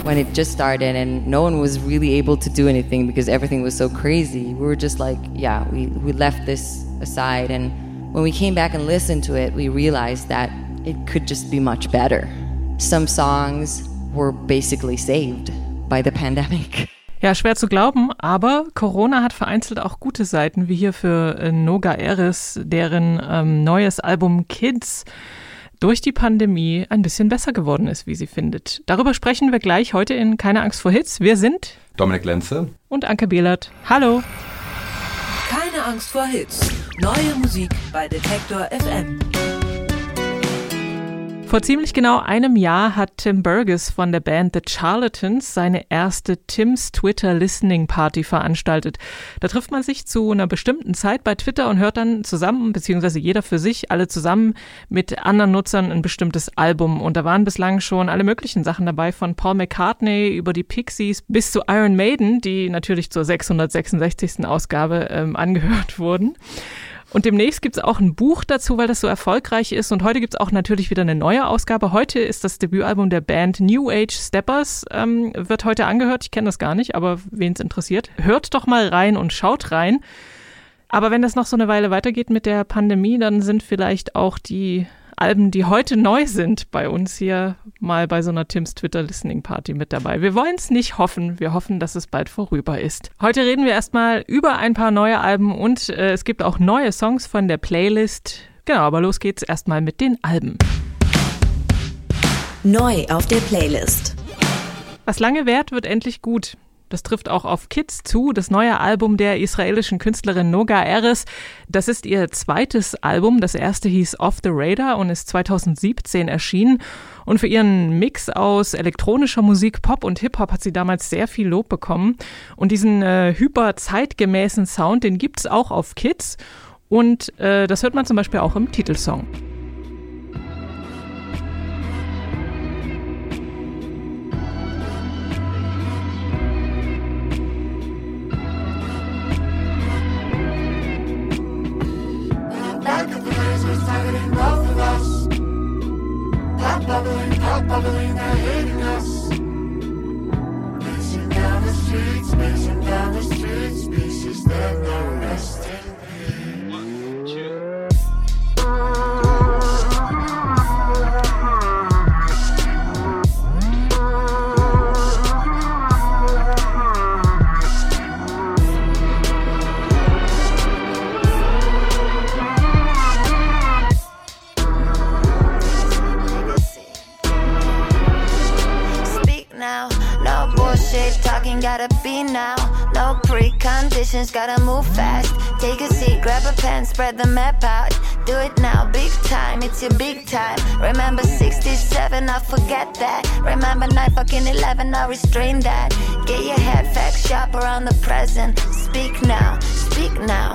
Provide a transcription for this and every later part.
when it just started and no one was really able to do anything because everything was so crazy. We were just like, yeah, we left this aside. And when we came back and listened to it, we realized that it could just be much better. Some songs were basically saved by the pandemic. Ja, schwer zu glauben, aber Corona hat vereinzelt auch gute Seiten, wie hier für Noga Erez, deren neues Album Kids durch die Pandemie ein bisschen besser geworden ist, wie sie findet. Darüber sprechen wir gleich heute in Keine Angst vor Hits. Wir sind Dominik Lenze und Anke Behlert. Hallo. Keine Angst vor Hits. Neue Musik bei Detektor FM. Vor ziemlich genau einem Jahr hat Tim Burgess von der Band The Charlatans seine erste Tim's Twitter Listening Party veranstaltet. Da trifft man sich zu einer bestimmten Zeit bei Twitter und hört dann zusammen, beziehungsweise jeder für sich, alle zusammen mit anderen Nutzern ein bestimmtes Album. Und da waren bislang schon alle möglichen Sachen dabei, von Paul McCartney über die Pixies bis zu Iron Maiden, die natürlich zur 666. Ausgabe angehört wurden. Und demnächst gibt es auch ein Buch dazu, weil das so erfolgreich ist. Und heute gibt es auch natürlich wieder eine neue Ausgabe. Heute ist das Debütalbum der Band New Age Steppers, wird heute angehört. Ich kenne das gar nicht, aber wen es interessiert, hört doch mal rein und schaut rein. Aber wenn das noch so eine Weile weitergeht mit der Pandemie, dann sind vielleicht auch die Alben, die heute neu sind, bei uns hier mal bei so einer Tim's Twitter Listening Party mit dabei. Wir wollen es nicht hoffen, wir hoffen, dass es bald vorüber ist. Heute reden wir erstmal über ein paar neue Alben und es gibt auch neue Songs von der Playlist. Genau, aber los geht's erstmal mit den Alben. Neu auf der Playlist. Was lange währt, wird endlich gut. Das trifft auch auf Kids zu, das neue Album der israelischen Künstlerin Noga Erez. Das ist ihr zweites Album. Das erste hieß Off the Radar und ist 2017 erschienen. Und für ihren Mix aus elektronischer Musik, Pop und Hip-Hop hat sie damals sehr viel Lob bekommen. Und diesen hyper-zeitgemäßen Sound, den gibt's auch auf Kids. Und das hört man zum Beispiel auch im Titelsong. Pop bubbling, they're hating us. Pacing down the streets, species that no rest in peace. 1, 2. Talking gotta be now, no preconditions, gotta move fast. Take a seat, grab a pen, spread the map out. Do it now, big time, it's your big time. Remember 67, I forget that. Remember 9/11, I restrain that. Get your head facts sharp around the present. Speak now, speak now.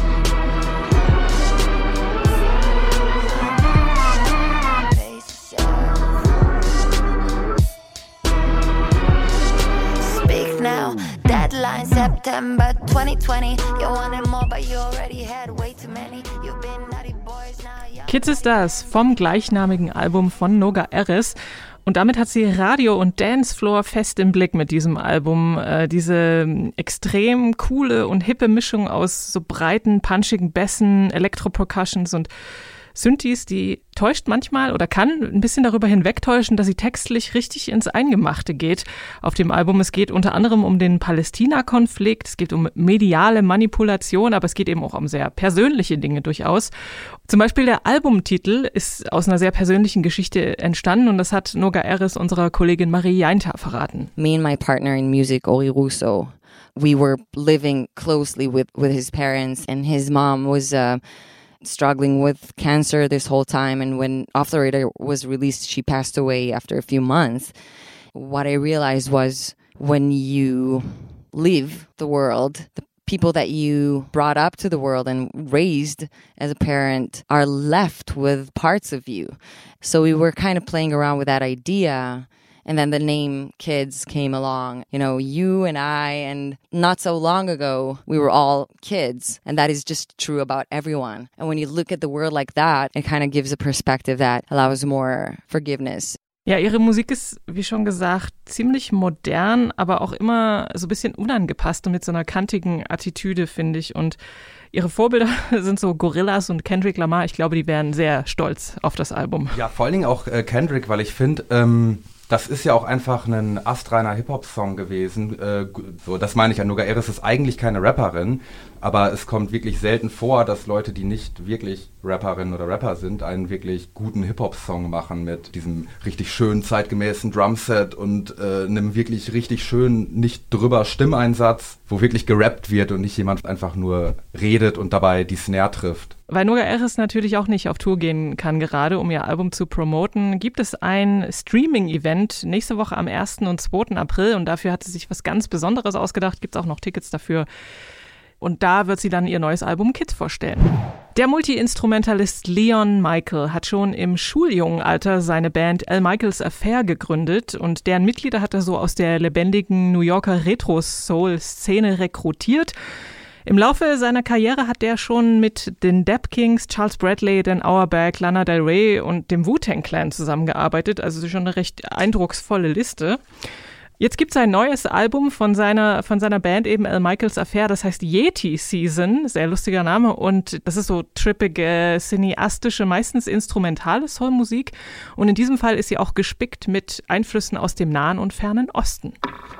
Now, deadline September 2020. You wanted more, but you already had way too many. You've been naughty boys now. Kids ist das vom gleichnamigen Album von Noga Erez. Und damit hat sie Radio und Dancefloor fest im Blick mit diesem Album. Diese extrem coole und hippe Mischung aus so breiten, punchigen Bässen, Elektro-Percussions und Synthes, die täuscht manchmal oder kann ein bisschen darüber hinwegtäuschen, dass sie textlich richtig ins Eingemachte geht auf dem Album. Es geht unter anderem um den Palästina-Konflikt, es geht um mediale Manipulation, aber es geht eben auch um sehr persönliche Dinge durchaus. Zum Beispiel der Albumtitel ist aus einer sehr persönlichen Geschichte entstanden und das hat Noga Erez unserer Kollegin Marie Jainter verraten. Me and my partner in music, Oli Russo, we were living closely with his parents, and his mom was struggling with cancer this whole time, and when Off the Radar was released, she passed away after a few months. What I realized was when you leave the world, the people that you brought up to the world and raised as a parent are left with parts of you. So we were kind of playing around with that idea. And then the name Kids came along. You know, you and I, and not so long ago, we were all kids. And that is just true about everyone. And when you look at the world like that, it kind of gives a perspective that allows more forgiveness. Ja, ihre Musik ist, wie schon gesagt, ziemlich modern, aber auch immer so ein bisschen unangepasst und mit so einer kantigen Attitüde, finde ich. Und ihre Vorbilder sind so Gorillaz und Kendrick Lamar. Ich glaube, die wären sehr stolz auf das Album. Ja, vor allen Dingen auch Kendrick, weil ich finde, das ist ja auch einfach ein astreiner Hip-Hop-Song gewesen. So, das meine ich ja. Nooga Ayres ist eigentlich keine Rapperin, aber es kommt wirklich selten vor, dass Leute, die nicht wirklich Rapperinnen oder Rapper sind, einen wirklich guten Hip-Hop-Song machen mit diesem richtig schönen, zeitgemäßen Drumset und einem wirklich richtig schönen, nicht drüber Stimmeinsatz, wo wirklich gerappt wird und nicht jemand einfach nur redet und dabei die Snare trifft. Weil Nooga Ayres natürlich auch nicht auf Tour gehen kann gerade, um ihr Album zu promoten, gibt es ein Streaming-Event nächste Woche am 1. und 2. April und dafür hat sie sich was ganz Besonderes ausgedacht, gibt es auch noch Tickets dafür. Und da wird sie dann ihr neues Album Kids vorstellen. Der Multi-Instrumentalist Leon Michael hat schon im Schuljungenalter seine Band Al Michaels Affair gegründet und deren Mitglieder hat er so aus der lebendigen New Yorker Retro-Soul-Szene rekrutiert. Im Laufe seiner Karriere hat er schon mit den Dap Kings, Charles Bradley, Dan Auerbach, Lana Del Rey und dem Wu-Tang Clan zusammengearbeitet, also schon eine recht eindrucksvolle Liste. Jetzt gibt es ein neues Album von seiner Band, eben Al Michaels Affair, das heißt Yeti Season, sehr lustiger Name und das ist so trippige, cineastische, meistens instrumentale Soulmusik und in diesem Fall ist sie auch gespickt mit Einflüssen aus dem Nahen und Fernen Osten.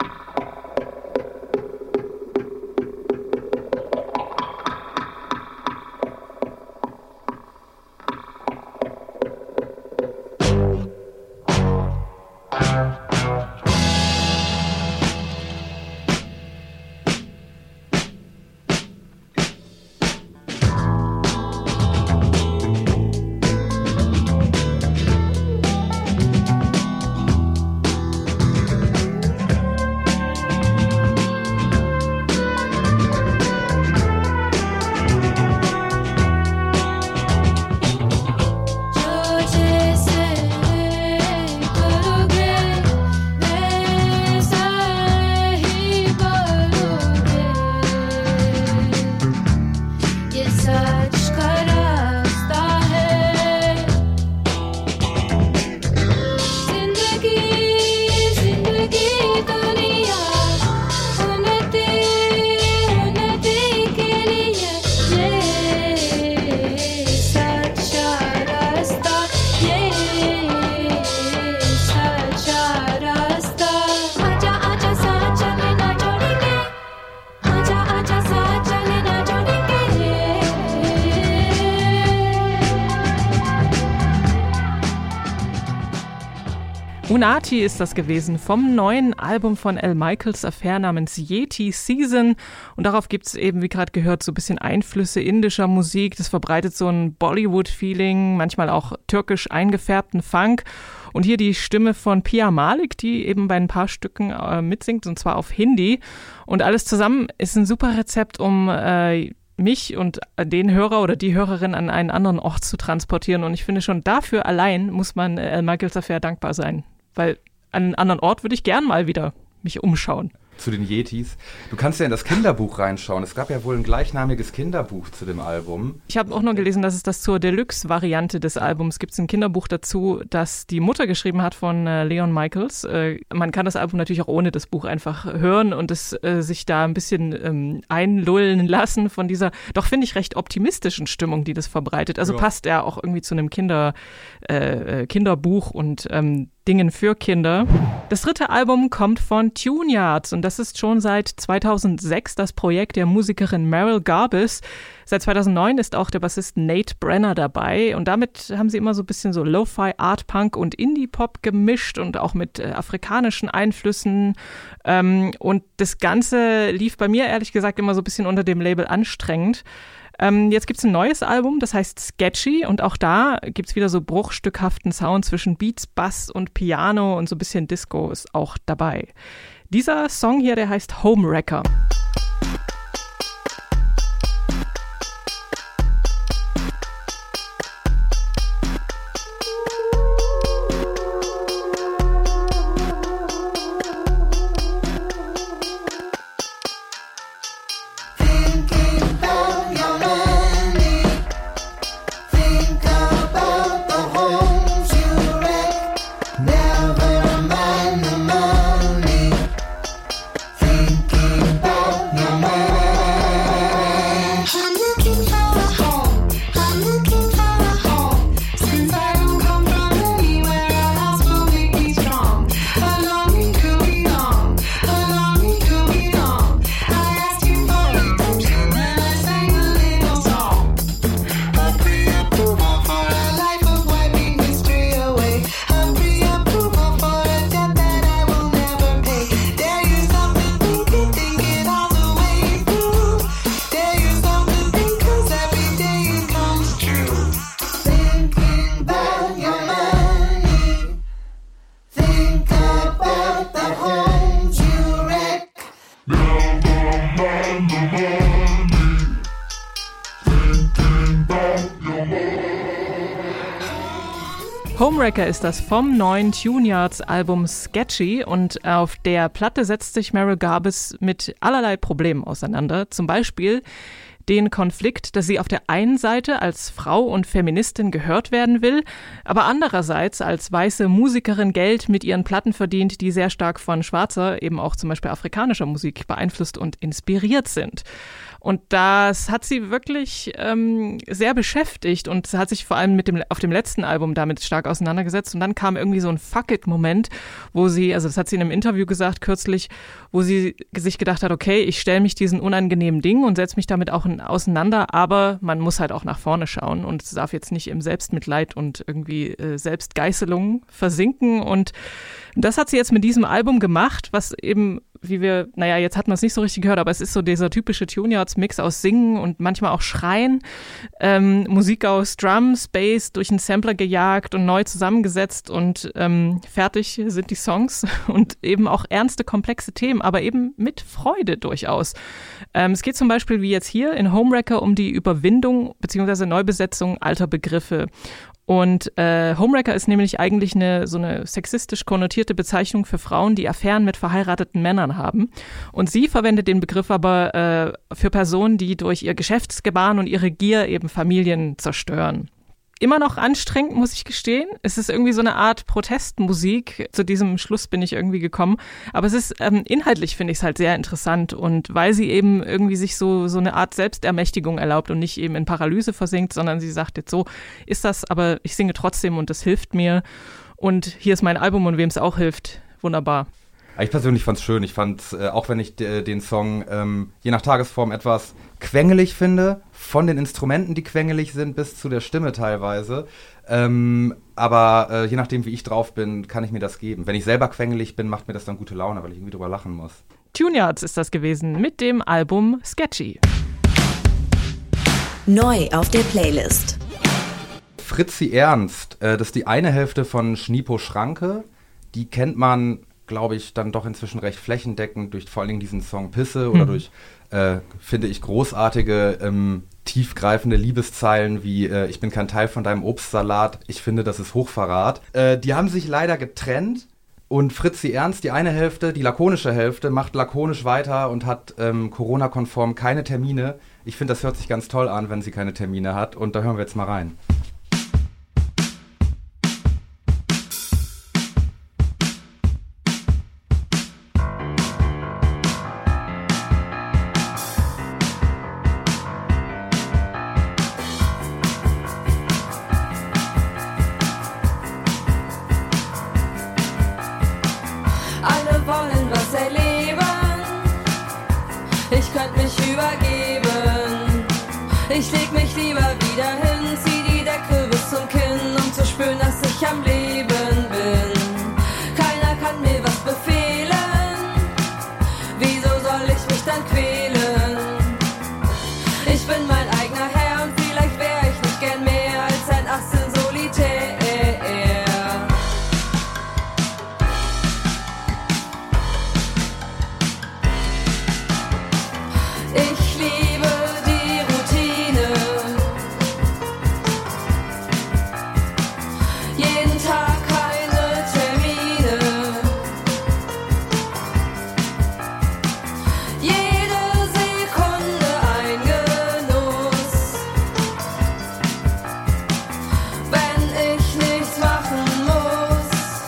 Unati ist das gewesen vom neuen Album von Al Michaels Affair namens Yeti Season und darauf gibt es eben, wie gerade gehört, so ein bisschen Einflüsse indischer Musik, das verbreitet so ein Bollywood-Feeling, manchmal auch türkisch eingefärbten Funk und hier die Stimme von Pia Malik, die eben bei ein paar Stücken mitsingt und zwar auf Hindi und alles zusammen ist ein super Rezept, um mich und den Hörer oder die Hörerin an einen anderen Ort zu transportieren und ich finde schon dafür allein muss man Al Michaels Affair dankbar sein. Weil an einen anderen Ort würde ich gern mal wieder mich umschauen. Zu den Yetis. Du kannst ja in das Kinderbuch reinschauen. Es gab ja wohl ein gleichnamiges Kinderbuch zu dem Album. Ich habe auch noch gelesen, dass es das zur Deluxe-Variante des Albums gibt. Es ein Kinderbuch dazu, das die Mutter geschrieben hat von Leon Michaels. Man kann das Album natürlich auch ohne das Buch einfach hören und es sich da ein bisschen einlullen lassen von dieser, doch finde ich, recht optimistischen Stimmung, die das verbreitet. Also passt ja auch irgendwie zu einem Kinderbuch und Dingen für Kinder. Das dritte Album kommt von Tune Yards und das ist schon seit 2006 das Projekt der Musikerin Meryl Garbus. Seit 2009 ist auch der Bassist Nate Brenner dabei und damit haben sie immer so ein bisschen so Lo-Fi, Art-Punk und Indie-Pop gemischt und auch mit afrikanischen Einflüssen und das Ganze lief bei mir ehrlich gesagt immer so ein bisschen unter dem Label anstrengend. Jetzt gibt es ein neues Album, das heißt Sketchy und auch da gibt es wieder so bruchstückhaften Sound zwischen Beats, Bass und Piano und so ein bisschen Disco ist auch dabei. Dieser Song hier, der heißt Homewrecker. Now Homewrecker ist das vom neuen Tune Yards Album Sketchy und auf der Platte setzt sich Merrill Garbus mit allerlei Problemen auseinander. Zum Beispiel den Konflikt, dass sie auf der einen Seite als Frau und Feministin gehört werden will, aber andererseits als weiße Musikerin Geld mit ihren Platten verdient, die sehr stark von schwarzer, eben auch zum Beispiel afrikanischer Musik beeinflusst und inspiriert sind. Und das hat sie wirklich sehr beschäftigt und hat sich vor allem auf dem letzten Album damit stark auseinandergesetzt. Und dann kam irgendwie so ein Fuck-it-Moment, wo sie, also das hat sie in einem Interview gesagt kürzlich, wo sie sich gedacht hat, okay, ich stelle mich diesen unangenehmen Dingen und setze mich damit auch auseinander, aber man muss halt auch nach vorne schauen und es darf jetzt nicht im Selbstmitleid und irgendwie Selbstgeißelung versinken. Und das hat sie jetzt mit diesem Album gemacht, was eben, jetzt hat man es nicht so richtig gehört, aber es ist so dieser typische Tune Yards Mix aus Singen und manchmal auch Schreien, Musik aus Drums, Bass durch einen Sampler gejagt und neu zusammengesetzt und fertig sind die Songs und eben auch ernste, komplexe Themen, aber eben mit Freude durchaus. Es geht zum Beispiel wie jetzt hier in Homewrecker um die Überwindung bzw. Neubesetzung alter Begriffe. Und Homewrecker ist nämlich eigentlich so eine sexistisch konnotierte Bezeichnung für Frauen, die Affären mit verheirateten Männern haben. Und sie verwendet den Begriff aber für Personen, die durch ihr Geschäftsgebaren und ihre Gier eben Familien zerstören. Immer noch anstrengend, muss ich gestehen. Es ist irgendwie so eine Art Protestmusik. Zu diesem Schluss bin ich irgendwie gekommen. Aber es ist inhaltlich finde ich es halt sehr interessant. Und weil sie eben irgendwie sich so eine Art Selbstermächtigung erlaubt und nicht eben in Paralyse versinkt, sondern sie sagt jetzt so, ist das, aber ich singe trotzdem und das hilft mir. Und hier ist mein Album und wem es auch hilft, wunderbar. Ich persönlich fand es schön. Ich fand es, auch wenn ich den Song je nach Tagesform etwas quengelig finde, von den Instrumenten, die quengelig sind, bis zu der Stimme teilweise. Aber je nachdem, wie ich drauf bin, kann ich mir das geben. Wenn ich selber quengelig bin, macht mir das dann gute Laune, weil ich irgendwie drüber lachen muss. Tune Yards ist das gewesen mit dem Album Sketchy. Neu auf der Playlist. Fritzi Ernst, das ist die eine Hälfte von Schnipo Schranke. Die kennt man, glaube ich, dann doch inzwischen recht flächendeckend durch vor allen Dingen diesen Song Pisse oder durch, finde ich, großartige, tiefgreifende Liebeszeilen wie ich bin kein Teil von deinem Obstsalat, ich finde, das ist Hochverrat. Die haben sich leider getrennt und Fritzi Ernst, die eine Hälfte, die lakonische Hälfte, macht lakonisch weiter und hat Corona-konform keine Termine. Ich finde, das hört sich ganz toll an, wenn sie keine Termine hat und da hören wir jetzt mal rein. Ich leg mich lieber wieder hin, zieh die Decke bis zum Kinn, um zu spüren, dass ich am Leben bin. Keiner kann mir was befehlen, wieso soll ich mich dann quälen? Ich bin mein eigener Herr und vielleicht wär ich nicht gern mehr als ein Ass in Solitär. Ich liebe die Routine. Jeden Tag keine Termine. Jede Sekunde ein Genuss. Wenn ich nichts machen muss.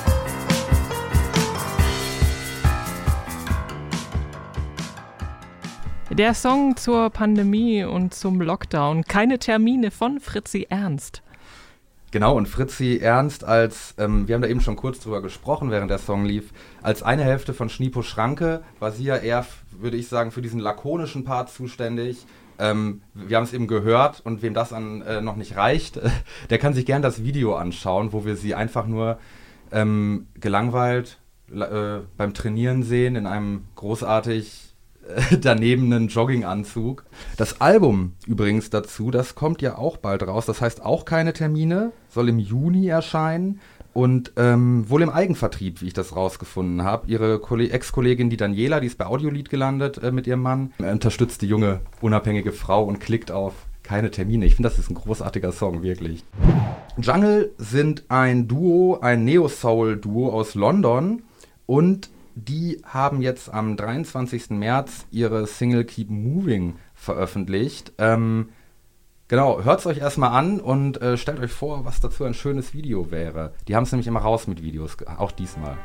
Der Song zur Pandemie und zum Lockdown. Keine Termine von Fritzi Ernst. Genau, und Fritzi Ernst als, wir haben da eben schon kurz drüber gesprochen, während der Song lief, als eine Hälfte von Schnipo Schranke war sie ja eher, würde ich sagen, für diesen lakonischen Part zuständig. Wir haben es eben gehört und wem das noch nicht reicht, der kann sich gern das Video anschauen, wo wir sie einfach nur gelangweilt beim Trainieren sehen in einem großartig danebenen Jogginganzug. Das Album übrigens dazu, das kommt ja auch bald raus, das heißt auch keine Termine, soll im Juni erscheinen und wohl im Eigenvertrieb, wie ich das rausgefunden habe. Ihre Ex-Kollegin, die Daniela, die ist bei Audiolied gelandet mit ihrem Mann, unterstützt die junge, unabhängige Frau und klickt auf keine Termine. Ich finde, das ist ein großartiger Song, wirklich. Jungle sind ein Duo, ein Neo-Soul-Duo aus London und die haben jetzt am 23. März ihre Single Keep Moving veröffentlicht. Genau, hört es euch erstmal an und stellt euch vor, was dazu ein schönes Video wäre. Die haben es nämlich immer raus mit Videos, auch diesmal.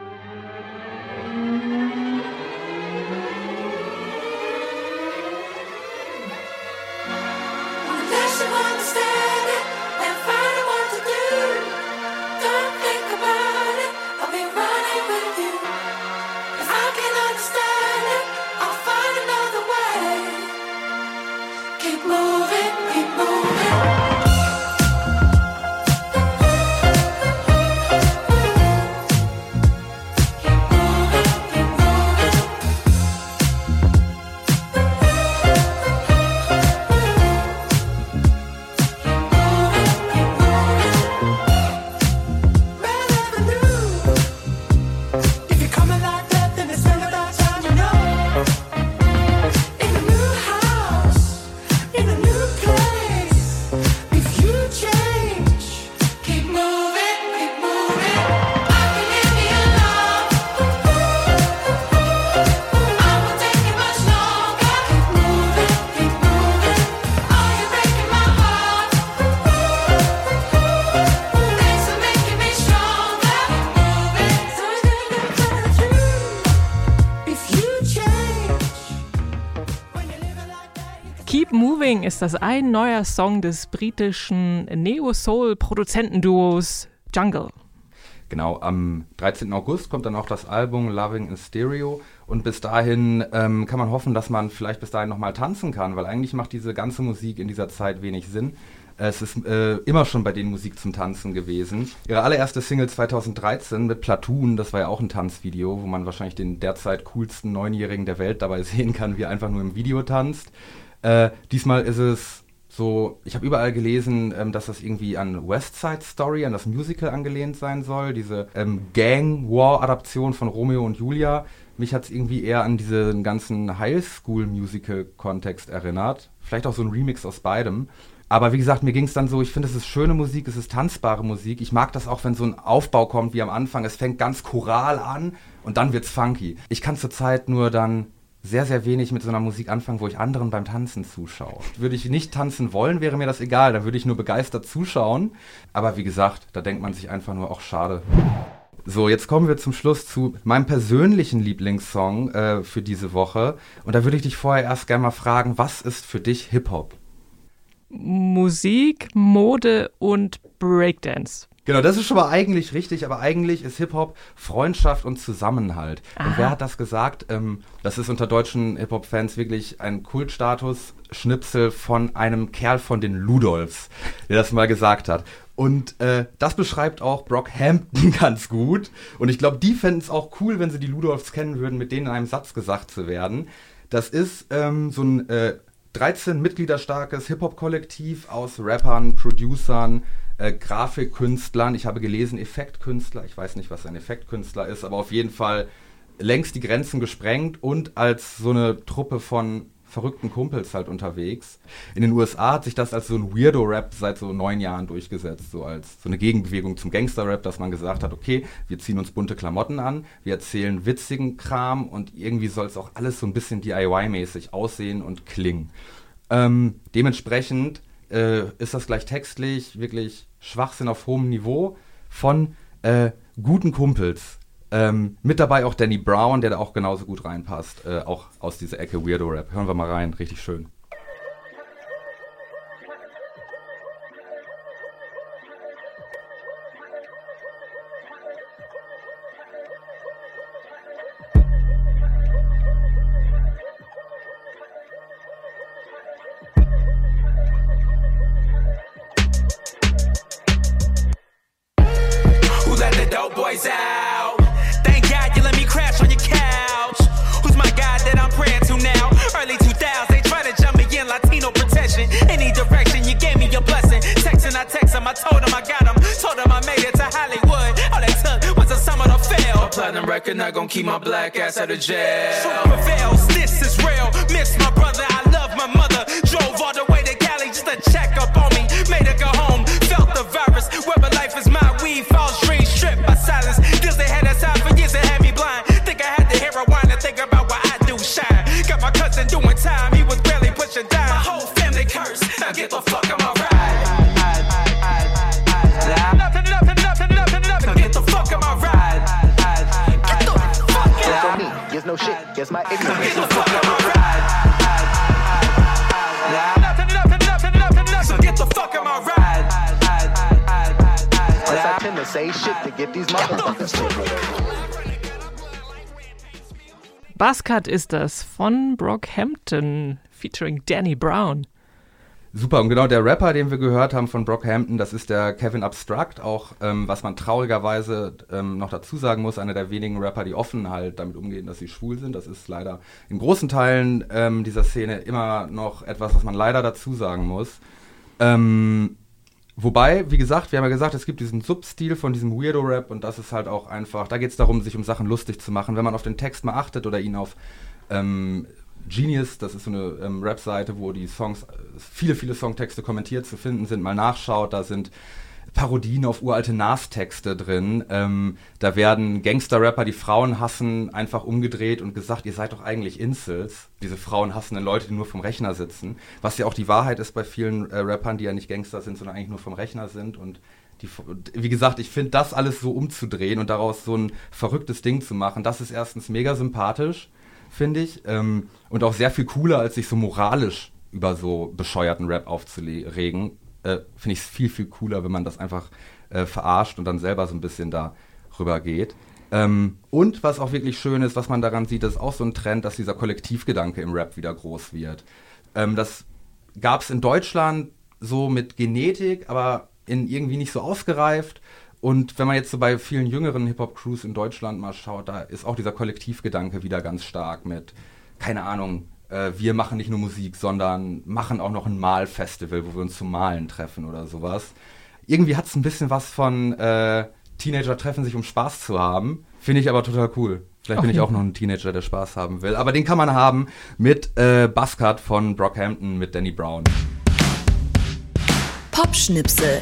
Keep Moving ist das ein neuer Song des britischen Neo-Soul-Produzentenduos Jungle. Genau, am 13. August kommt dann auch das Album Loving in Stereo und bis dahin kann man hoffen, dass man vielleicht bis dahin nochmal tanzen kann, weil eigentlich macht diese ganze Musik in dieser Zeit wenig Sinn. Es ist immer schon bei denen Musik zum Tanzen gewesen. Ihre allererste Single 2013 mit Platoon, das war ja auch ein Tanzvideo, wo man wahrscheinlich den derzeit coolsten 9-Jährigen der Welt dabei sehen kann, wie er einfach nur im Video tanzt. Diesmal ist es so, ich habe überall gelesen, dass das irgendwie an West Side Story, an das Musical angelehnt sein soll, diese Gang-War-Adaption von Romeo und Julia. Mich hat es irgendwie eher an diesen ganzen High-School-Musical-Kontext erinnert. Vielleicht auch so ein Remix aus beidem. Aber wie gesagt, mir ging es dann so, ich finde, es ist schöne Musik, es ist tanzbare Musik. Ich mag das auch, wenn so ein Aufbau kommt wie am Anfang. Es fängt ganz choral an und dann wird's funky. Ich kann zurzeit nur dann sehr, sehr wenig mit so einer Musik anfangen, wo ich anderen beim Tanzen zuschaue. Würde ich nicht tanzen wollen, wäre mir das egal. Da würde ich nur begeistert zuschauen. Aber wie gesagt, da denkt man sich einfach nur, auch schade. So, jetzt kommen wir zum Schluss zu meinem persönlichen Lieblingssong für diese Woche. Und da würde ich dich vorher erst gerne mal fragen, was ist für dich Hip-Hop? Musik, Mode und Breakdance. Genau, das ist schon mal eigentlich richtig, aber eigentlich ist Hip-Hop Freundschaft und Zusammenhalt. Aha. Und wer hat das gesagt? Das ist unter deutschen Hip-Hop-Fans wirklich ein Kultstatus-Schnipsel von einem Kerl von den Ludolfs, der das mal gesagt hat. Und das beschreibt auch Brockhampton ganz gut. Und ich glaube, die fänden es auch cool, wenn sie die Ludolfs kennen würden, mit denen in einem Satz gesagt zu werden. Das ist so ein 13 Mitglieder starkes Hip-Hop-Kollektiv aus Rappern, Producern, Grafikkünstlern. Ich habe gelesen, Effektkünstler. Ich weiß nicht, was ein Effektkünstler ist, aber auf jeden Fall längst die Grenzen gesprengt und als so eine Truppe von verrückten Kumpels halt unterwegs. In den USA hat sich das als so ein Weirdo-Rap seit so 9 Jahren durchgesetzt, so als so eine Gegenbewegung zum Gangster-Rap, dass man gesagt hat, okay, wir ziehen uns bunte Klamotten an, wir erzählen witzigen Kram und irgendwie soll es auch alles so ein bisschen DIY-mäßig aussehen und klingen. Dementsprechend ist das gleich textlich wirklich Schwachsinn auf hohem Niveau von guten Kumpels. Mit dabei auch Danny Brown, der da auch genauso gut reinpasst, auch aus dieser Ecke Weirdo-Rap. Hören wir mal rein, richtig schön. Who let the dope boys out? Thank God you let me crash on your couch. Who's my God that I'm praying to now? Early 2000s, they try to jump me in, Latino protection. Any direction, you gave me your blessing. Texting, I text him, I told him I got him. Told him I made it to Hollywood. All they took was a summer to fail. A platinum record, not gonna keep my black ass out of jail. Truth prevails, this is real. Miss my brother, I love my mother. Drove all the way to Cali just no shit. Guess my ignorance. So get the fuck in my ride. Yes, I tend to say shit to get these motherfuckers. Buzzcut ist das von Brockhampton featuring Danny Brown. Super, und genau der Rapper, den wir gehört haben von Brockhampton, das ist der Kevin Abstract, auch was man traurigerweise noch dazu sagen muss, einer der wenigen Rapper, die offen halt damit umgehen, dass sie schwul sind. Das ist leider in großen Teilen dieser Szene immer noch etwas, was man leider dazu sagen muss. Wobei, wie gesagt, wir haben ja gesagt, es gibt diesen Substil von diesem Weirdo-Rap und das ist halt auch einfach, da geht es darum, sich um Sachen lustig zu machen. Wenn man auf den Text mal achtet oder ihn auf Genius, das ist so eine Rap-Seite, wo die Songs, viele Songtexte kommentiert zu finden sind, mal nachschaut, da sind Parodien auf uralte Nas-Texte drin. Da werden Gangster-Rapper, die Frauen hassen, einfach umgedreht und gesagt, ihr seid doch eigentlich Incels. Diese Frauen hassenden Leute, die nur vom Rechner sitzen. Was ja auch die Wahrheit ist bei vielen Rappern, die ja nicht Gangster sind, sondern eigentlich nur vom Rechner sind. Und wie gesagt, ich finde das alles so umzudrehen und daraus so ein verrücktes Ding zu machen, das ist erstens mega sympathisch, finde ich. Und auch sehr viel cooler, als sich so moralisch über so bescheuerten Rap aufzuregen. Finde ich es viel, viel cooler, wenn man das einfach verarscht und dann selber so ein bisschen da rüber geht. Und was auch wirklich schön ist, was man daran sieht, das ist auch so ein Trend, dass dieser Kollektivgedanke im Rap wieder groß wird. Das gab es in Deutschland so mit Genetik, aber irgendwie nicht so ausgereift. Und wenn man jetzt so bei vielen jüngeren Hip-Hop-Crews in Deutschland mal schaut, da ist auch dieser Kollektivgedanke wieder ganz stark mit, keine Ahnung, wir machen nicht nur Musik, sondern machen auch noch ein Malfestival, wo wir uns zum Malen treffen oder sowas. Irgendwie hat es ein bisschen was von Teenager treffen sich, um Spaß zu haben. Finde ich aber total cool. Vielleicht bin ich auch noch ein Teenager, der Spaß haben will. Aber den kann man haben mit Buzzcut von Brockhampton mit Danny Brown. Popschnipsel.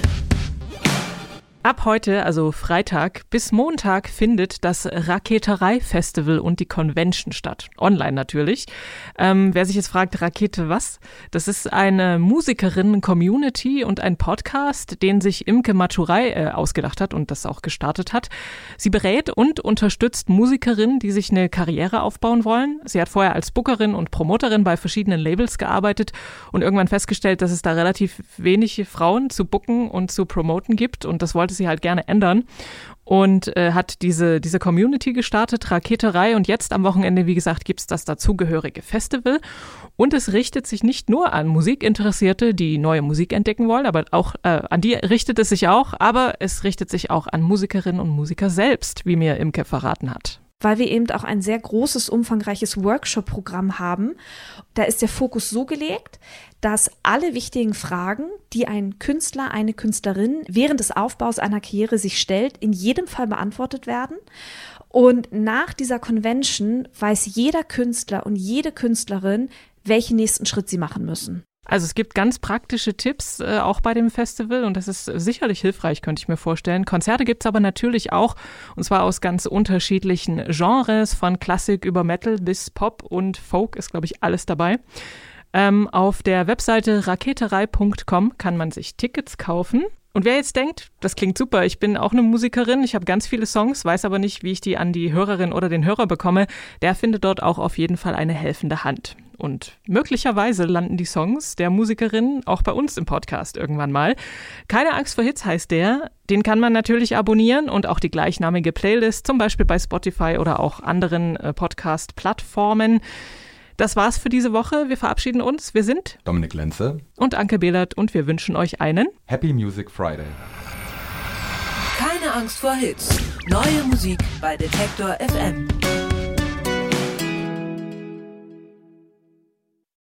Ab heute, also Freitag, bis Montag findet das Raketerei-Festival und die Convention statt. Online natürlich. Wer sich jetzt fragt, Rakete was? Das ist eine Musikerinnen-Community und ein Podcast, den sich Imke Maturei ausgedacht hat und das auch gestartet hat. Sie berät und unterstützt Musikerinnen, die sich eine Karriere aufbauen wollen. Sie hat vorher als Bookerin und Promoterin bei verschiedenen Labels gearbeitet und irgendwann festgestellt, dass es da relativ wenig Frauen zu booken und zu promoten gibt und das wollte sie halt gerne ändern und hat diese Community gestartet, Raketerei, und jetzt am Wochenende, wie gesagt, gibt es das dazugehörige Festival und es richtet sich nicht nur an Musikinteressierte, die neue Musik entdecken wollen, aber auch an die richtet es sich auch, aber es richtet sich auch an Musikerinnen und Musiker selbst, wie mir Imke verraten hat. Weil wir eben auch ein sehr großes, umfangreiches Workshop-Programm haben. Da ist der Fokus so gelegt, dass alle wichtigen Fragen, die ein Künstler, eine Künstlerin während des Aufbaus einer Karriere sich stellt, in jedem Fall beantwortet werden. Und nach dieser Convention weiß jeder Künstler und jede Künstlerin, welchen nächsten Schritt sie machen müssen. Also es gibt ganz praktische Tipps auch bei dem Festival und das ist sicherlich hilfreich, könnte ich mir vorstellen. Konzerte gibt es aber natürlich auch, und zwar aus ganz unterschiedlichen Genres, von Klassik über Metal bis Pop und Folk ist, glaube ich, alles dabei. Auf der Webseite raketerei.com kann man sich Tickets kaufen. Und wer jetzt denkt, das klingt super, ich bin auch eine Musikerin, ich habe ganz viele Songs, weiß aber nicht, wie ich die an die Hörerin oder den Hörer bekomme, der findet dort auch auf jeden Fall eine helfende Hand. Und möglicherweise landen die Songs der Musikerin auch bei uns im Podcast irgendwann mal. Keine Angst vor Hits heißt der. Den kann man natürlich abonnieren und auch die gleichnamige Playlist, zum Beispiel bei Spotify oder auch anderen Podcast-Plattformen. Das war's für diese Woche. Wir verabschieden uns. Wir sind Dominik Lenze und Anke Behlert und wir wünschen euch einen Happy Music Friday. Keine Angst vor Hits. Neue Musik bei Detektor FM.